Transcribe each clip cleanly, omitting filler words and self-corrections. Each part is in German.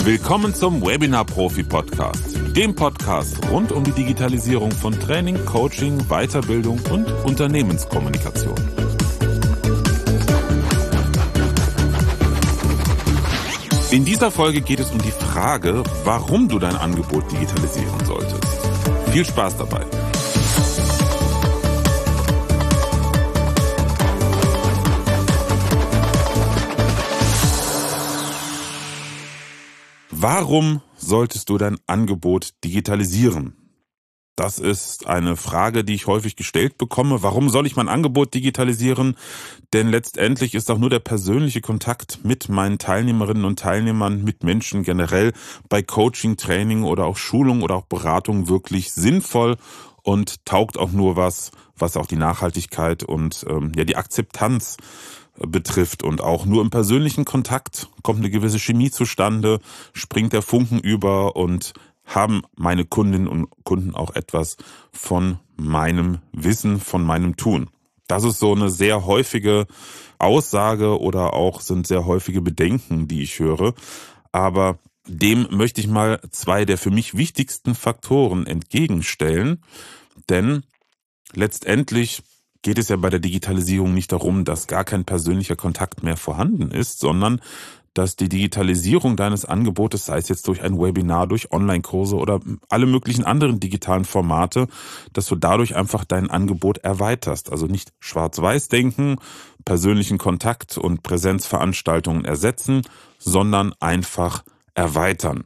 Willkommen zum Webinar Profi Podcast, dem Podcast rund um die Digitalisierung von Training, Coaching, Weiterbildung und Unternehmenskommunikation. In dieser Folge geht es um die Frage, warum du dein Angebot digitalisieren solltest. Viel Spaß dabei! Warum solltest du dein Angebot digitalisieren? Das ist eine Frage, die ich häufig gestellt bekomme. Warum soll ich mein Angebot digitalisieren? Denn letztendlich ist auch nur der persönliche Kontakt mit meinen Teilnehmerinnen und Teilnehmern, mit Menschen generell bei Coaching, Training oder auch Schulung oder auch Beratung wirklich sinnvoll und taugt auch nur was auch die Nachhaltigkeit und die Akzeptanz betrifft. Und auch nur im persönlichen Kontakt kommt eine gewisse Chemie zustande, springt der Funken über und haben meine Kundinnen und Kunden auch etwas von meinem Wissen, von meinem Tun. Das ist so eine sehr häufige Aussage oder auch sind sehr häufige Bedenken, die ich höre. Aber dem möchte ich mal zwei der für mich wichtigsten Faktoren entgegenstellen. Denn letztendlich geht es ja bei der Digitalisierung nicht darum, dass gar kein persönlicher Kontakt mehr vorhanden ist, sondern dass die Digitalisierung deines Angebotes, sei es jetzt durch ein Webinar, durch Online-Kurse oder alle möglichen anderen digitalen Formate, dass du dadurch einfach dein Angebot erweiterst. Also nicht schwarz-weiß denken, persönlichen Kontakt und Präsenzveranstaltungen ersetzen, sondern einfach erweitern.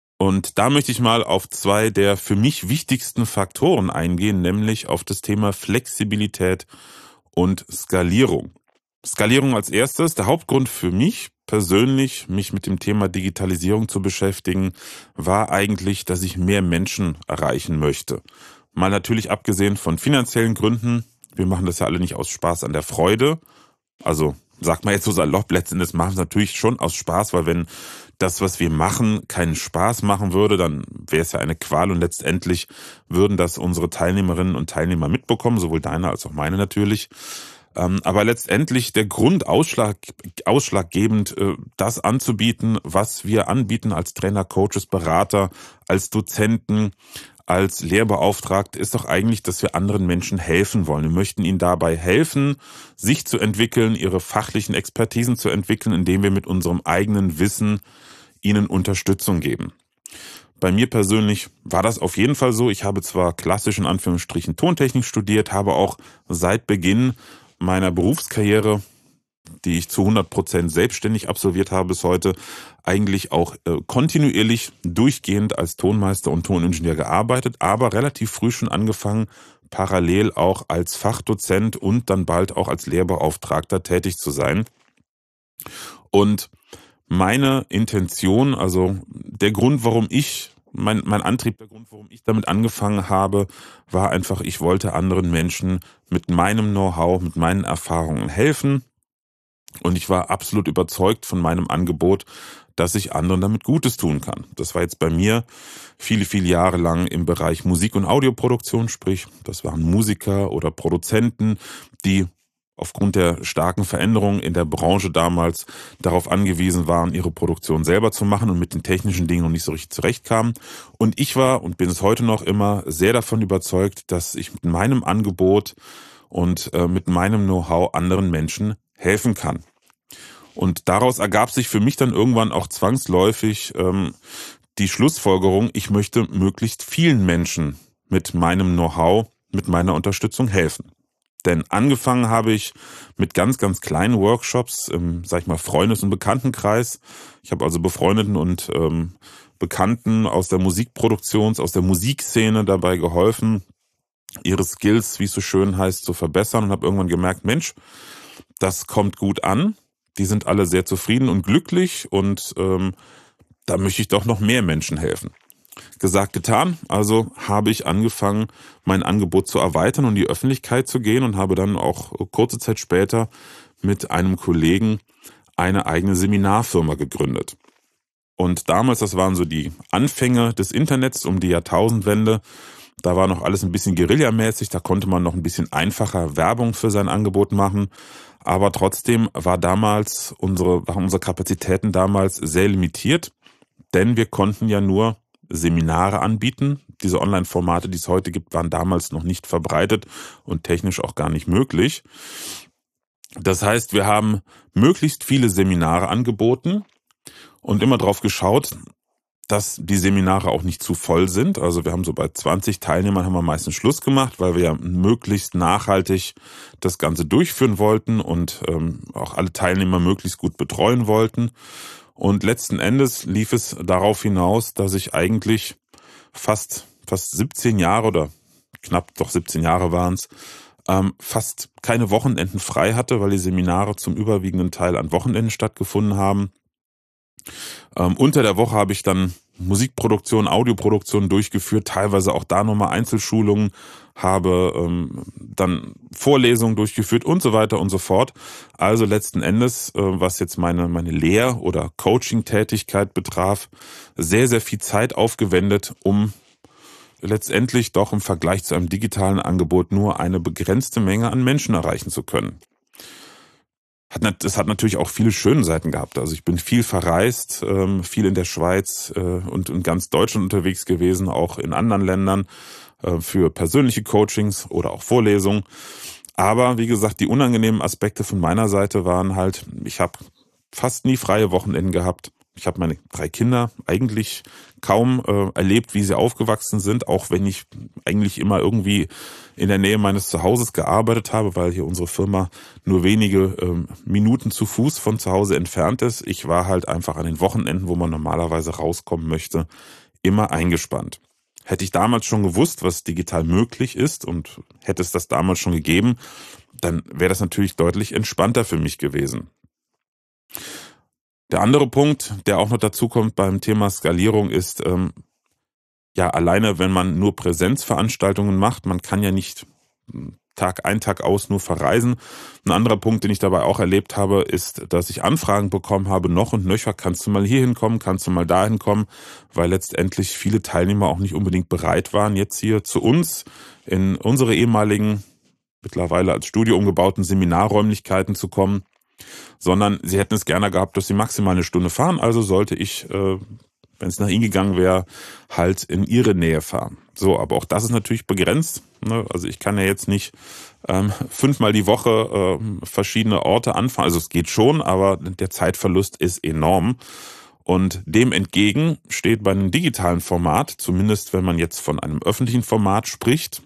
Und da möchte ich mal auf zwei der für mich wichtigsten Faktoren eingehen, nämlich auf das Thema Flexibilität und Skalierung. Skalierung als erstes. Der Hauptgrund für mich persönlich, mich mit dem Thema Digitalisierung zu beschäftigen, war eigentlich, dass ich mehr Menschen erreichen möchte. Mal natürlich abgesehen von finanziellen Gründen. Wir machen das ja alle nicht aus Spaß an der Freude. Also sagt man jetzt so salopp, letztendlich machen wir es natürlich schon aus Spaß, weil wenn das, was wir machen, keinen Spaß machen würde, dann wäre es ja eine Qual und letztendlich würden das unsere Teilnehmerinnen und Teilnehmer mitbekommen, sowohl deine als auch meine natürlich. Aber letztendlich der Grund ausschlaggebend, das anzubieten, was wir anbieten als Trainer, Coaches, Berater, als Dozenten, als Lehrbeauftragte, ist doch eigentlich, dass wir anderen Menschen helfen wollen. Wir möchten ihnen dabei helfen, sich zu entwickeln, ihre fachlichen Expertisen zu entwickeln, indem wir mit unserem eigenen Wissen ihnen Unterstützung geben. Bei mir persönlich war das auf jeden Fall so. Ich habe zwar klassisch in Anführungsstrichen Tontechnik studiert, habe auch seit Beginn meiner Berufskarriere, die ich zu 100% selbstständig absolviert habe bis heute, eigentlich auch kontinuierlich durchgehend als Tonmeister und Toningenieur gearbeitet, aber relativ früh schon angefangen, parallel auch als Fachdozent und dann bald auch als Lehrbeauftragter tätig zu sein. Und meine Intention, also der Grund, warum ich, mein Antrieb, der Grund, warum ich damit angefangen habe, war einfach, ich wollte anderen Menschen mit meinem Know-how, mit meinen Erfahrungen helfen. Und ich war absolut überzeugt von meinem Angebot, dass ich anderen damit Gutes tun kann. Das war jetzt bei mir viele, viele Jahre lang im Bereich Musik- und Audioproduktion, sprich, das waren Musiker oder Produzenten, die aufgrund der starken Veränderungen in der Branche damals darauf angewiesen waren, ihre Produktion selber zu machen und mit den technischen Dingen noch nicht so richtig zurechtkamen. Und ich war und bin es heute noch immer sehr davon überzeugt, dass ich mit meinem Angebot und mit meinem Know-how anderen Menschen helfen kann. Und daraus ergab sich für mich dann irgendwann auch zwangsläufig die Schlussfolgerung, ich möchte möglichst vielen Menschen mit meinem Know-how, mit meiner Unterstützung helfen. Denn angefangen habe ich mit ganz, ganz kleinen Workshops im, Freundes- und Bekanntenkreis. Ich habe also Befreundeten und Bekannten aus der Musikproduktion, aus der Musikszene dabei geholfen, ihre Skills, wie es so schön heißt, zu verbessern und habe irgendwann gemerkt, Mensch, das kommt gut an. Die sind alle sehr zufrieden und glücklich und da möchte ich doch noch mehr Menschen helfen. Gesagt, getan. Also habe ich angefangen, mein Angebot zu erweitern und in die Öffentlichkeit zu gehen und habe dann auch kurze Zeit später mit einem Kollegen eine eigene Seminarfirma gegründet. Und damals, das waren so die Anfänge des Internets um die Jahrtausendwende, da war noch alles ein bisschen guerillamäßig, da konnte man noch ein bisschen einfacher Werbung für sein Angebot machen. Aber trotzdem waren unsere Kapazitäten damals sehr limitiert. denn wir konnten ja nur Seminare anbieten. Diese Online-Formate, die es heute gibt, waren damals noch nicht verbreitet und technisch auch gar nicht möglich. Das heißt, wir haben möglichst viele Seminare angeboten und immer drauf geschaut, dass die Seminare auch nicht zu voll sind. Also wir haben so bei 20 Teilnehmern haben wir meistens Schluss gemacht, weil wir ja möglichst nachhaltig das Ganze durchführen wollten und auch alle Teilnehmer möglichst gut betreuen wollten. Und letzten Endes lief es darauf hinaus, dass ich eigentlich fast 17 Jahre oder knapp doch 17 Jahre waren es, fast keine Wochenenden frei hatte, weil die Seminare zum überwiegenden Teil an Wochenenden stattgefunden haben. Unter der Woche habe ich dann Musikproduktion, Audioproduktion durchgeführt, teilweise auch da nochmal Einzelschulungen, habe dann Vorlesungen durchgeführt und so weiter und so fort. Also letzten Endes, was jetzt meine Lehr- oder Coaching-Tätigkeit betraf, sehr, sehr viel Zeit aufgewendet, um letztendlich doch im Vergleich zu einem digitalen Angebot nur eine begrenzte Menge an Menschen erreichen zu können. Es hat natürlich auch viele schöne Seiten gehabt. Also ich bin viel verreist, viel in der Schweiz und in ganz Deutschland unterwegs gewesen, auch in anderen Ländern für persönliche Coachings oder auch Vorlesungen. Aber wie gesagt, die unangenehmen Aspekte von meiner Seite waren halt, ich habe fast nie freie Wochenenden gehabt. Ich habe meine 3 Kinder eigentlich kaum erlebt, wie sie aufgewachsen sind, auch wenn ich eigentlich immer irgendwie in der Nähe meines Zuhauses gearbeitet habe, weil hier unsere Firma nur wenige Minuten zu Fuß von zu Hause entfernt ist. Ich war halt einfach an den Wochenenden, wo man normalerweise rauskommen möchte, immer eingespannt. Hätte ich damals schon gewusst, was digital möglich ist und hätte es das damals schon gegeben, dann wäre das natürlich deutlich entspannter für mich gewesen. Der andere Punkt, der auch noch dazu kommt beim Thema Skalierung, ist, ja, alleine wenn man nur Präsenzveranstaltungen macht, man kann ja nicht Tag ein, Tag aus nur verreisen. Ein anderer Punkt, den ich dabei auch erlebt habe, ist, dass ich Anfragen bekommen habe, noch und nöcher, kannst du mal hier hinkommen, kannst du mal dahin kommen, weil letztendlich viele Teilnehmer auch nicht unbedingt bereit waren, jetzt hier zu uns in unsere ehemaligen, mittlerweile als Studio umgebauten Seminarräumlichkeiten zu kommen, sondern sie hätten es gerne gehabt, dass sie maximal eine Stunde fahren, also sollte ich, wenn es nach ihnen gegangen wäre, halt in ihre Nähe fahren. So, aber auch das ist natürlich begrenzt, ne? Also ich kann ja jetzt nicht 5-mal die Woche verschiedene Orte anfahren. Also es geht schon, aber der Zeitverlust ist enorm. Und dem entgegen steht bei einem digitalen Format, zumindest wenn man jetzt von einem öffentlichen Format spricht,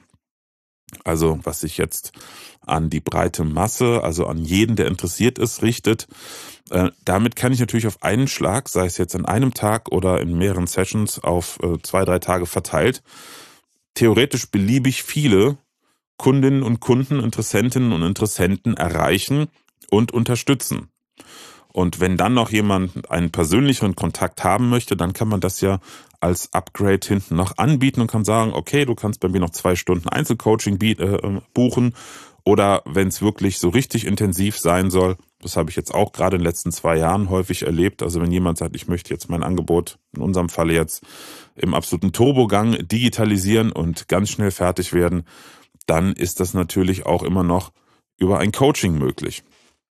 also was sich jetzt an die breite Masse, also an jeden, der interessiert ist, richtet. Damit kann ich natürlich auf einen Schlag, sei es jetzt an einem Tag oder in mehreren Sessions auf 2-3 Tage verteilt, theoretisch beliebig viele Kundinnen und Kunden, Interessentinnen und Interessenten erreichen und unterstützen. Und wenn dann noch jemand einen persönlicheren Kontakt haben möchte, dann kann man das ja als Upgrade hinten noch anbieten und kann sagen, okay, du kannst bei mir noch 2 Stunden Einzelcoaching buchen. Oder wenn es wirklich so richtig intensiv sein soll, das habe ich jetzt auch gerade in den letzten 2 Jahren häufig erlebt. Also wenn jemand sagt, ich möchte jetzt mein Angebot, in unserem Falle jetzt im absoluten Turbogang digitalisieren und ganz schnell fertig werden, dann ist das natürlich auch immer noch über ein Coaching möglich.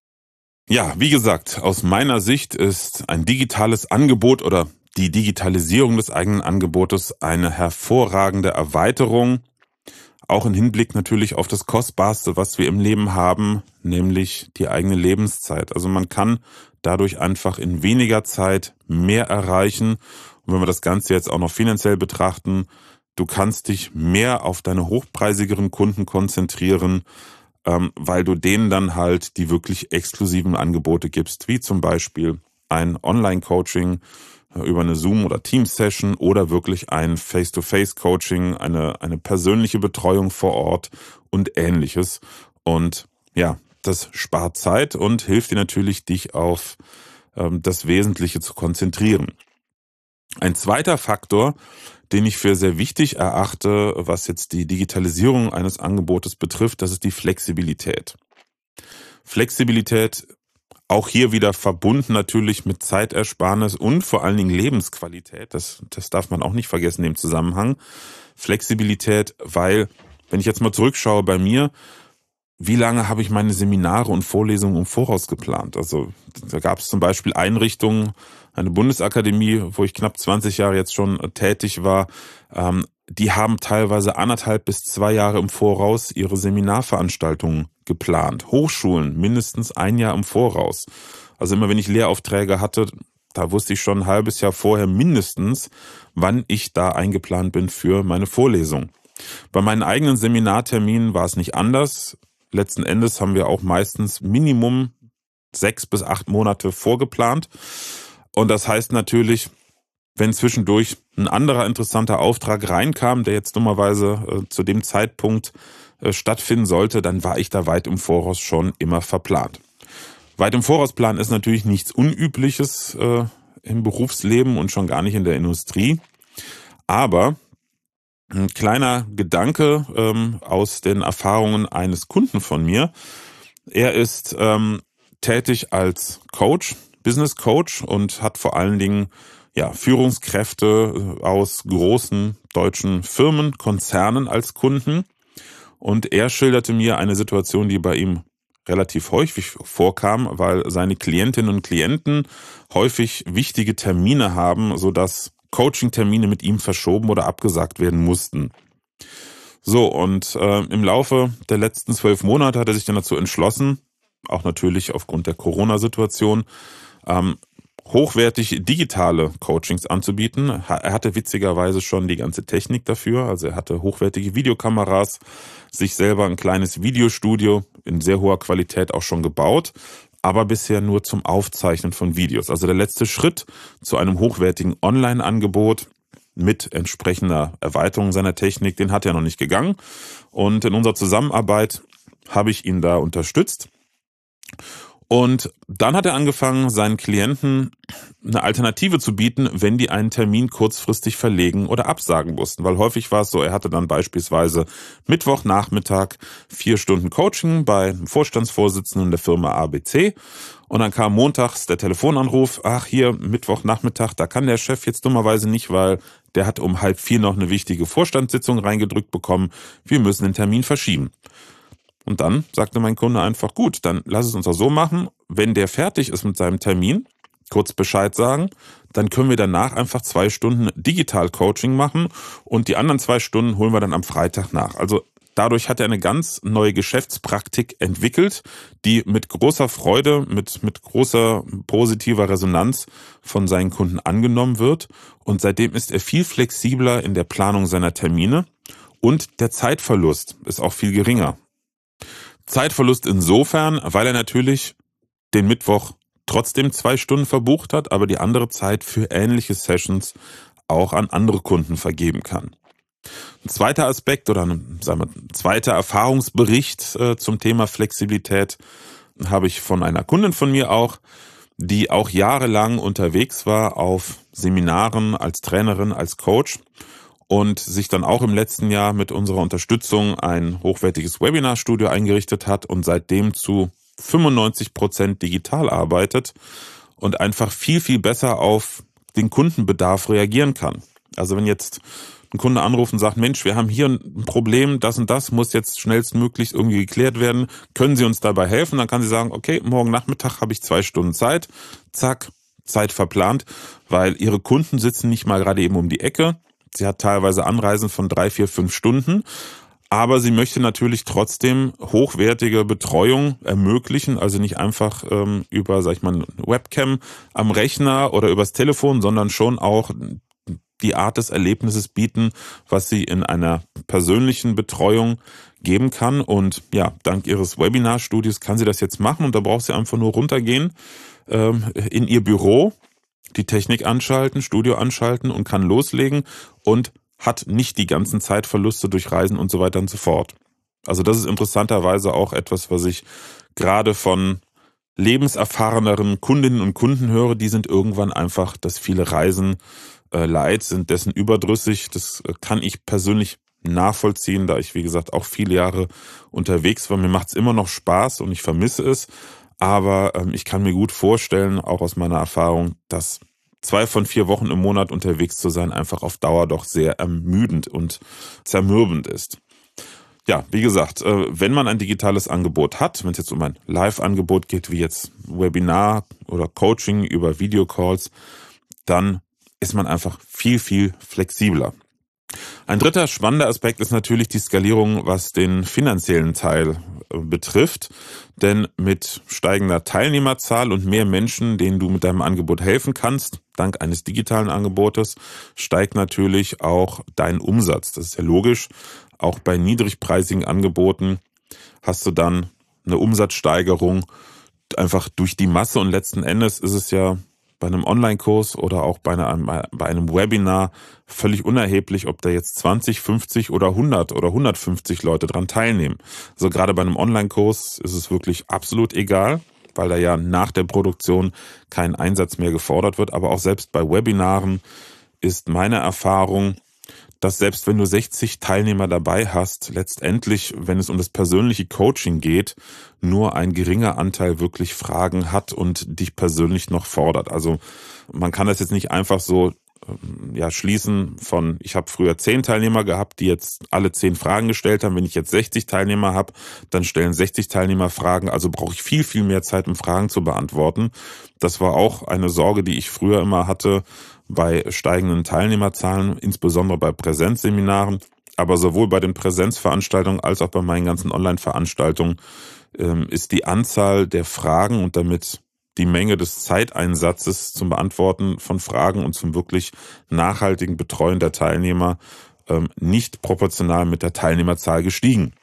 Ja, wie gesagt, aus meiner Sicht ist ein digitales Angebot oder die Digitalisierung des eigenen Angebotes eine hervorragende Erweiterung, auch im Hinblick natürlich auf das Kostbarste, was wir im Leben haben, nämlich die eigene Lebenszeit. Also man kann dadurch einfach in weniger Zeit mehr erreichen. Und wenn wir das Ganze jetzt auch noch finanziell betrachten, du kannst dich mehr auf deine hochpreisigeren Kunden konzentrieren, weil du denen dann halt die wirklich exklusiven Angebote gibst, wie zum Beispiel ein Online-Coaching über eine Zoom- oder Teams-Session oder wirklich ein Face-to-Face-Coaching, eine persönliche Betreuung vor Ort und Ähnliches. Und ja, das spart Zeit und hilft dir natürlich, dich auf das Wesentliche zu konzentrieren. Ein zweiter Faktor, den ich für sehr wichtig erachte, was jetzt die Digitalisierung eines Angebotes betrifft, das ist die Flexibilität. Flexibilität auch hier wieder verbunden natürlich mit Zeitersparnis und vor allen Dingen Lebensqualität. Das darf man auch nicht vergessen im Zusammenhang. Flexibilität, weil, wenn ich jetzt mal zurückschaue bei mir, wie lange habe ich meine Seminare und Vorlesungen im Voraus geplant? Also da gab es zum Beispiel Einrichtungen, eine Bundesakademie, wo ich knapp 20 Jahre jetzt schon tätig war, die haben teilweise 1,5 bis 2 Jahre im Voraus ihre Seminarveranstaltungen geplant. Hochschulen mindestens 1 Jahr im Voraus. Also immer wenn ich Lehraufträge hatte, da wusste ich schon ein halbes Jahr vorher mindestens, wann ich da eingeplant bin für meine Vorlesung. Bei meinen eigenen Seminarterminen war es nicht anders. Letzten Endes haben wir auch meistens Minimum 6 bis 8 Monate vorgeplant. Und das heißt natürlich, wenn zwischendurch ein anderer interessanter Auftrag reinkam, der jetzt dummerweise zu dem Zeitpunkt stattfinden sollte, dann war ich da weit im Voraus schon immer verplant. Weit im Voraus planen ist natürlich nichts Unübliches im Berufsleben und schon gar nicht in der Industrie. Aber ein kleiner Gedanke aus den Erfahrungen eines Kunden von mir. Er ist tätig als Coach, Business Coach und hat vor allen Dingen Führungskräfte aus großen deutschen Firmen, Konzernen als Kunden. Und er schilderte mir eine Situation, die bei ihm relativ häufig vorkam, weil seine Klientinnen und Klienten häufig wichtige Termine haben, sodass Coaching-Termine mit ihm verschoben oder abgesagt werden mussten. So, und im Laufe der letzten 12 Monate hat er sich dann dazu entschlossen, auch natürlich aufgrund der Corona-Situation, hochwertig digitale Coachings anzubieten. Er hatte witzigerweise schon die ganze Technik dafür, also er hatte hochwertige Videokameras, sich selber ein kleines Videostudio in sehr hoher Qualität auch schon gebaut, aber bisher nur zum Aufzeichnen von Videos. Also der letzte Schritt zu einem hochwertigen Online-Angebot mit entsprechender Erweiterung seiner Technik, den hat er noch nicht gegangen. Und in unserer Zusammenarbeit habe ich ihn da unterstützt. Und dann hat er angefangen, seinen Klienten eine Alternative zu bieten, wenn die einen Termin kurzfristig verlegen oder absagen mussten. Weil häufig war es so, er hatte dann beispielsweise Mittwochnachmittag 4 Stunden Coaching bei einem Vorstandsvorsitzenden der Firma ABC. Und dann kam montags der Telefonanruf, ach hier, Mittwochnachmittag, da kann der Chef jetzt dummerweise nicht, weil der hat um 3:30 noch eine wichtige Vorstandssitzung reingedrückt bekommen. Wir müssen den Termin verschieben. Und dann sagte mein Kunde einfach, gut, dann lass es uns doch so machen, wenn der fertig ist mit seinem Termin, kurz Bescheid sagen, dann können wir danach einfach 2 Stunden Digital-Coaching machen und die anderen 2 Stunden holen wir dann am Freitag nach. Also dadurch hat er eine ganz neue Geschäftspraktik entwickelt, die mit großer Freude, mit großer positiver Resonanz von seinen Kunden angenommen wird. Und seitdem ist er viel flexibler in der Planung seiner Termine und der Zeitverlust ist auch viel geringer. Zeitverlust insofern, weil er natürlich den Mittwoch trotzdem 2 Stunden verbucht hat, aber die andere Zeit für ähnliche Sessions auch an andere Kunden vergeben kann. Ein zweiter Aspekt oder ein zweiter Erfahrungsbericht zum Thema Flexibilität habe ich von einer Kundin von mir auch, die auch jahrelang unterwegs war auf Seminaren als Trainerin, als Coach und sich dann auch im letzten Jahr mit unserer Unterstützung ein hochwertiges Webinarstudio eingerichtet hat und seitdem zu 95% digital arbeitet und einfach viel, viel besser auf den Kundenbedarf reagieren kann. Also wenn jetzt ein Kunde anruft und sagt, Mensch, wir haben hier ein Problem, das und das muss jetzt schnellstmöglich irgendwie geklärt werden, können Sie uns dabei helfen? Dann kann sie sagen, okay, morgen Nachmittag habe ich 2 Stunden Zeit, zack, Zeit verplant, weil ihre Kunden sitzen nicht mal gerade eben um die Ecke. Sie hat teilweise Anreisen von 3, 4, 5 Stunden, aber sie möchte natürlich trotzdem hochwertige Betreuung ermöglichen, also nicht einfach über, sag ich mal, eine Webcam am Rechner oder übers Telefon, sondern schon auch die Art des Erlebnisses bieten, was sie in einer persönlichen Betreuung geben kann. Und ja, dank ihres Webinarstudios kann sie das jetzt machen und da braucht sie einfach nur runtergehen in ihr Büro, die Technik anschalten, Studio anschalten und kann loslegen und hat nicht die ganzen Zeitverluste durch Reisen und so weiter und so fort. Also das ist interessanterweise auch etwas, was ich gerade von lebenserfahreneren Kundinnen und Kunden höre, die sind irgendwann einfach, dass viele Reisen leid, sind dessen überdrüssig. Das kann ich persönlich nachvollziehen, da ich, wie gesagt, auch viele Jahre unterwegs war. Mir macht es immer noch Spaß und ich vermisse es. Aber ich kann mir gut vorstellen, auch aus meiner Erfahrung, dass 2 von 4 Wochen im Monat unterwegs zu sein einfach auf Dauer doch sehr ermüdend und zermürbend ist. Ja, wie gesagt, wenn man ein digitales Angebot hat, wenn es jetzt um ein Live-Angebot geht, wie jetzt Webinar oder Coaching über Videocalls, dann ist man einfach viel, viel flexibler. Ein dritter spannender Aspekt ist natürlich die Skalierung, was den finanziellen Teil betrifft. Denn mit steigender Teilnehmerzahl und mehr Menschen, denen du mit deinem Angebot helfen kannst, dank eines digitalen Angebotes, steigt natürlich auch dein Umsatz. Das ist ja logisch. Auch bei niedrigpreisigen Angeboten hast du dann eine Umsatzsteigerung einfach durch die Masse. Und letzten Endes ist es ja bei einem Online-Kurs oder auch bei einem Webinar völlig unerheblich, ob da jetzt 20, 50 oder 100 oder 150 Leute dran teilnehmen. Also gerade bei einem Online-Kurs ist es wirklich absolut egal, weil da ja nach der Produktion kein Einsatz mehr gefordert wird. Aber auch selbst bei Webinaren ist meine Erfahrung, dass selbst wenn du 60 Teilnehmer dabei hast, letztendlich, wenn es um das persönliche Coaching geht, nur ein geringer Anteil wirklich Fragen hat und dich persönlich noch fordert. Also man kann das jetzt nicht einfach so schließen von, ich habe früher 10 Teilnehmer gehabt, die jetzt alle 10 Fragen gestellt haben. Wenn ich jetzt 60 Teilnehmer habe, dann stellen 60 Teilnehmer Fragen. Also brauche ich viel, viel mehr Zeit, um Fragen zu beantworten. Das war auch eine Sorge, die ich früher immer hatte bei steigenden Teilnehmerzahlen, insbesondere bei Präsenzseminaren. Aber sowohl bei den Präsenzveranstaltungen als auch bei meinen ganzen Online-Veranstaltungen ist die Anzahl der Fragen und damit die Menge des Zeiteinsatzes zum Beantworten von Fragen und zum wirklich nachhaltigen Betreuen der Teilnehmer nicht proportional mit der Teilnehmerzahl gestiegen.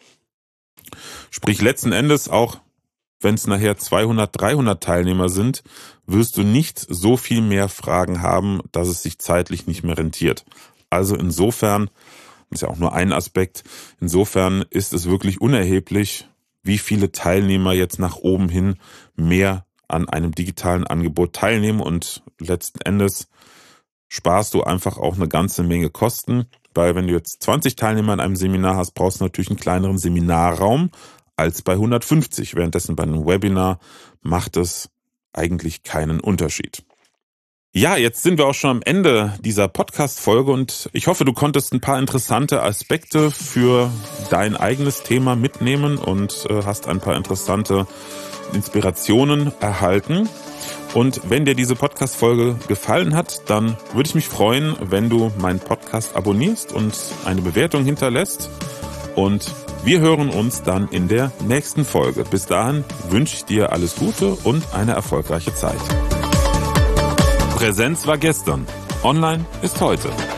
Sprich, letzten Endes, auch wenn es nachher 200, 300 Teilnehmer sind, wirst du nicht so viel mehr Fragen haben, dass es sich zeitlich nicht mehr rentiert. Also insofern, das ist ja auch nur ein Aspekt, insofern ist es wirklich unerheblich, wie viele Teilnehmer jetzt nach oben hin mehr an einem digitalen Angebot teilnehmen, und letzten Endes sparst du einfach auch eine ganze Menge Kosten, weil wenn du jetzt 20 Teilnehmer in einem Seminar hast, brauchst du natürlich einen kleineren Seminarraum als bei 150. Währenddessen bei einem Webinar macht es eigentlich keinen Unterschied. Ja, jetzt sind wir auch schon am Ende dieser Podcast-Folge und ich hoffe, du konntest ein paar interessante Aspekte für dein eigenes Thema mitnehmen und hast ein paar interessante Inspirationen erhalten. Und wenn dir diese Podcast-Folge gefallen hat, dann würde ich mich freuen, wenn du meinen Podcast abonnierst und eine Bewertung hinterlässt. Und wir hören uns dann in der nächsten Folge. Bis dahin wünsche ich dir alles Gute und eine erfolgreiche Zeit. Präsenz war gestern, online ist heute.